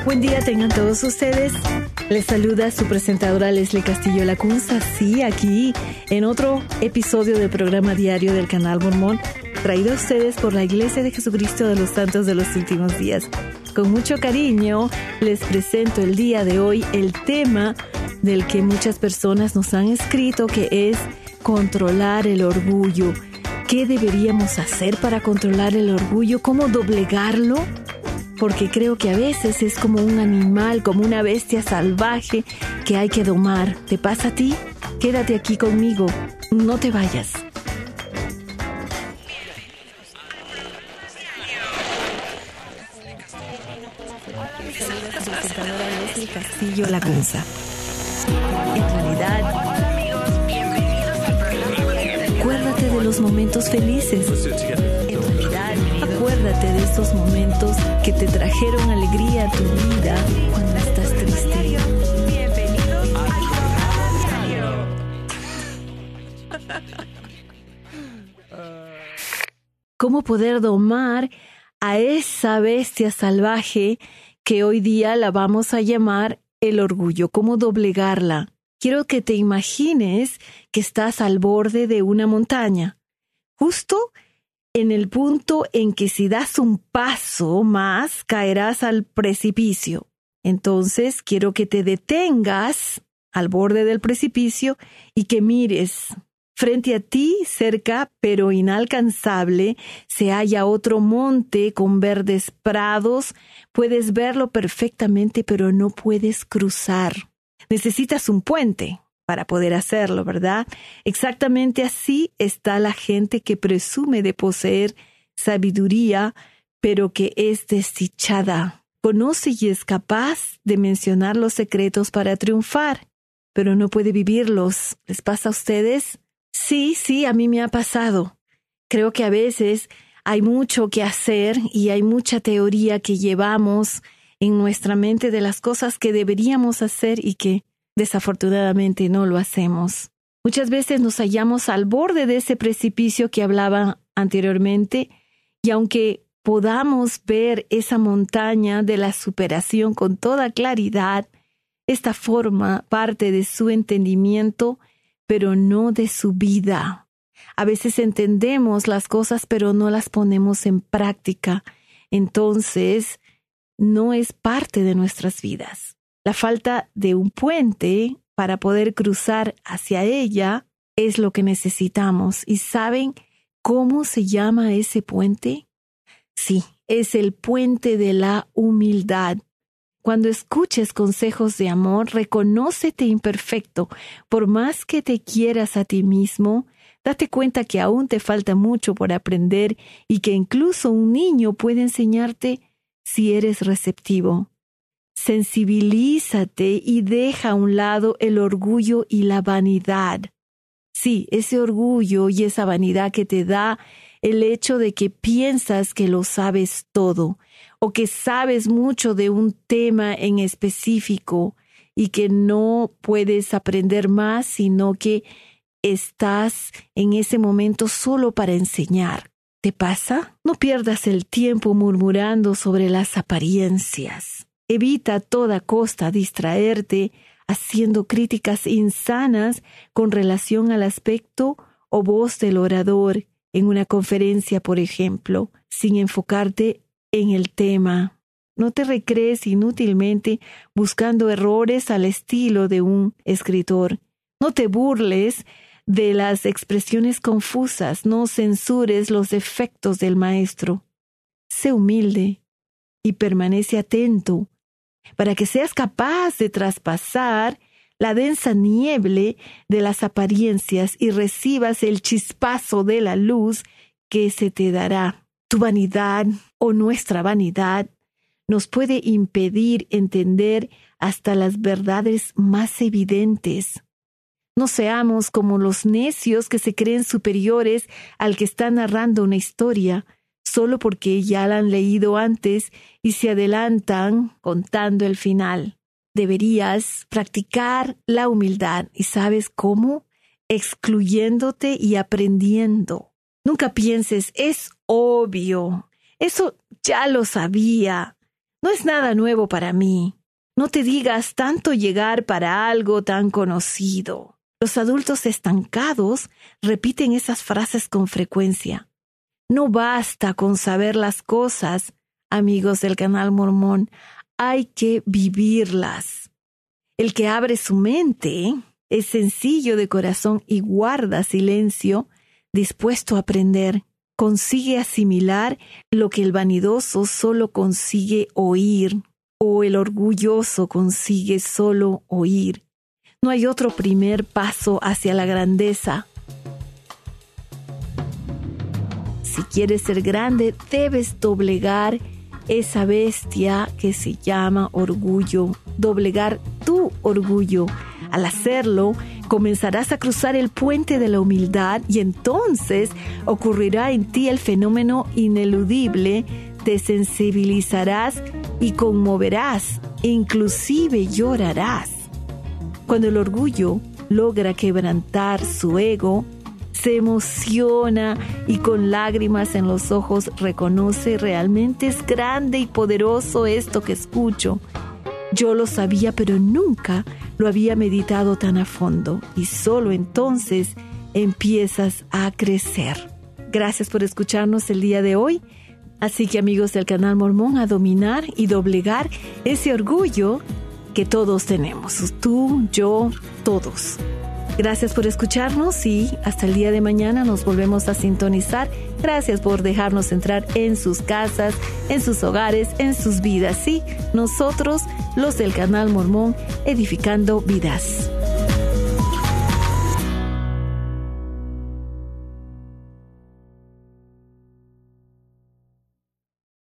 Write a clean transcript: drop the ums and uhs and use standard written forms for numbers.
Buen día tengan todos ustedes. Les saluda su presentadora Leslie Castillo Lacunza. Sí, aquí en otro episodio del programa diario del Canal Mormón, traído a ustedes por la Iglesia de Jesucristo de los Santos de los Últimos Días. Con mucho cariño les presento el día de hoy el tema del que muchas personas nos han escrito, que es controlar el orgullo. ¿Qué deberíamos hacer para controlar el orgullo? ¿Cómo doblegarlo? Porque creo que a veces es como un animal, como una bestia salvaje que hay que domar. ¿Te pasa a ti? Quédate aquí conmigo. No te vayas. Castillo Lacunza. En realidad, acuérdate de los momentos felices. En realidad, acuérdate de estos momentos que te trajeron alegría a tu vida cuando estás triste. ¿Cómo poder domar a esa bestia salvaje que hoy día la vamos a llamar el orgullo? ¿Cómo doblegarla? Quiero que te imagines que estás al borde de una montaña, justo en el punto en que si das un paso más, caerás al precipicio. Entonces, quiero que te detengas al borde del precipicio y que mires. Frente a ti, cerca pero inalcanzable, se halla otro monte con verdes prados. Puedes verlo perfectamente, pero no puedes cruzar. Necesitas un puente para poder hacerlo, ¿verdad? Exactamente así está la gente que presume de poseer sabiduría, pero que es desdichada. Conoce y es capaz de mencionar los secretos para triunfar, pero no puede vivirlos. ¿Les pasa a ustedes? Sí, a mí me ha pasado. Creo que a veces hay mucho que hacer y hay mucha teoría que llevamos en nuestra mente de las cosas que deberíamos hacer y que desafortunadamente no lo hacemos. Muchas veces nos hallamos al borde de ese precipicio que hablaba anteriormente, y aunque podamos ver esa montaña de la superación con toda claridad, esta forma parte de su entendimiento, pero no de su vida. A veces entendemos las cosas, pero no las ponemos en práctica. Entonces, no es parte de nuestras vidas. La falta de un puente para poder cruzar hacia ella es lo que necesitamos. ¿Y saben cómo se llama ese puente? Sí, es el puente de la humildad. Cuando escuches consejos de amor, reconócete imperfecto. Por más que te quieras a ti mismo, date cuenta que aún te falta mucho por aprender y que incluso un niño puede enseñarte si eres receptivo. Sensibilízate y deja a un lado el orgullo y la vanidad. Sí, ese orgullo y esa vanidad que te da el hecho de que piensas que lo sabes todo, o que sabes mucho de un tema en específico y que no puedes aprender más, sino que estás en ese momento solo para enseñar. ¿Te pasa? No pierdas el tiempo murmurando sobre las apariencias. Evita a toda costa distraerte haciendo críticas insanas con relación al aspecto o voz del orador en una conferencia, por ejemplo, sin enfocarte en el tema. No te recrees inútilmente buscando errores al estilo de un escritor. No te burles de las expresiones confusas. No censures los defectos del maestro. Sé humilde y permanece atento para que seas capaz de traspasar la densa niebla de las apariencias y recibas el chispazo de la luz que se te dará. Tu vanidad o nuestra vanidad nos puede impedir entender hasta las verdades más evidentes. No seamos como los necios que se creen superiores al que está narrando una historia, solo porque ya la han leído antes y se adelantan contando el final. Deberías practicar la humildad. ¿Y sabes cómo? Excluyéndote y aprendiendo. Nunca pienses, es obvio, eso ya lo sabía. no es nada nuevo para mí. No te digas tanto llegar para algo tan conocido. Los adultos estancados repiten esas frases con frecuencia. No basta con saber las cosas, amigos del Canal Mormón, hay que vivirlas. El que abre su mente es sencillo de corazón y guarda silencio, dispuesto a aprender. Consigue asimilar lo que el vanidoso solo consigue oír, o el orgulloso consigue solo oír. No hay otro primer paso hacia la grandeza. Si quieres ser grande, debes doblegar esa bestia que se llama orgullo, doblegar tu orgullo. Al hacerlo, comenzarás a cruzar el puente de la humildad y entonces ocurrirá en ti el fenómeno ineludible, te sensibilizarás y conmoverás, e inclusive llorarás. Cuando el orgullo logra quebrantar su ego, se emociona y con lágrimas en los ojos reconoce: realmente es grande y poderoso esto que escucho. Yo lo sabía, pero nunca lo había meditado tan a fondo, y solo entonces empiezas a crecer. Gracias por escucharnos el día de hoy. Así que, amigos del Canal Mormón, a dominar y doblegar ese orgullo que todos tenemos. Tú, yo, todos. Gracias por escucharnos y hasta el día de mañana nos volvemos a sintonizar. Gracias por dejarnos entrar en sus casas, en sus hogares, en sus vidas. Sí, nosotros, los del Canal Mormón, edificando vidas.